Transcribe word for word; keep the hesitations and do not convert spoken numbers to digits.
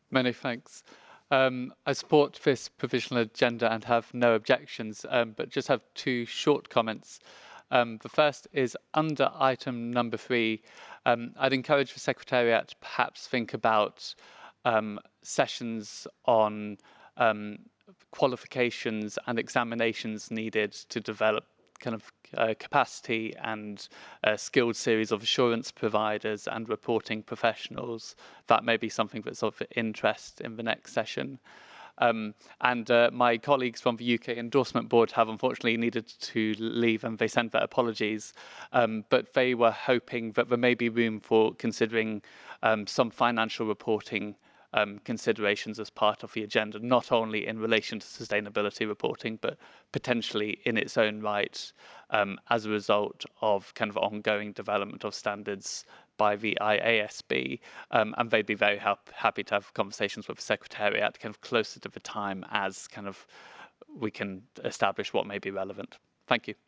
Many thanks. Um, I support this provisional agenda and have no objections, um, but just have two short comments. Um, the first is under item number three. Um, I'd encourage the Secretariat to perhaps think about um, sessions on um, qualifications and examinations needed to develop kind of uh, capacity and a skilled series of assurance providers and reporting professionals. That may be something that's of interest in the next session. Um, and uh, my colleagues from the U K Endorsement Board have unfortunately needed to leave, and they sent their apologies. Um, but they were hoping that there may be room for considering um, some financial reporting um, considerations as part of the agenda, not only in relation to sustainability reporting, but potentially in its own right um, as a result of kind of ongoing development of standards by the I A S B, um, and they'd be very hap- happy to have conversations with the Secretariat kind of closer to the time as kind of we can establish what may be relevant. Thank you.